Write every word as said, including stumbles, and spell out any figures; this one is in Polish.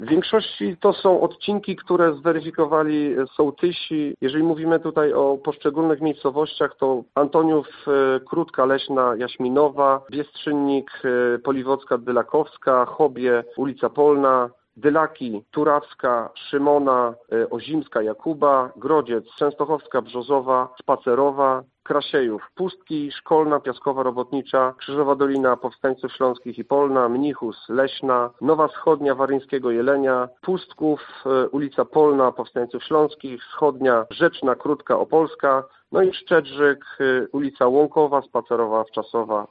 W większości to są odcinki, które zweryfikowali sołtysi. Jeżeli mówimy tutaj o poszczególnych miejscowościach, to Antoniów, Krótka Leśna, Jaśminowa, Biestrzynnik, Poliwocka, Dylakowska, Chobie, ulica Polna, Dylaki, Turawska, Szymona, Ozimska, Jakuba, Grodziec, Częstochowska, Brzozowa, Spacerowa, Krasiejów, Pustki, Szkolna, Piaskowa, Robotnicza, Krzyżowa Dolina, Powstańców Śląskich i Polna, Mnichus, Leśna, Nowa Wschodnia, Waryńskiego Jelenia, Pustków, ulica Polna, Powstańców Śląskich, Wschodnia, Rzeczna, Krótka, Opolska, no i Szczedrzyk, ulica Łąkowa, Spacerowa, Wczasowa,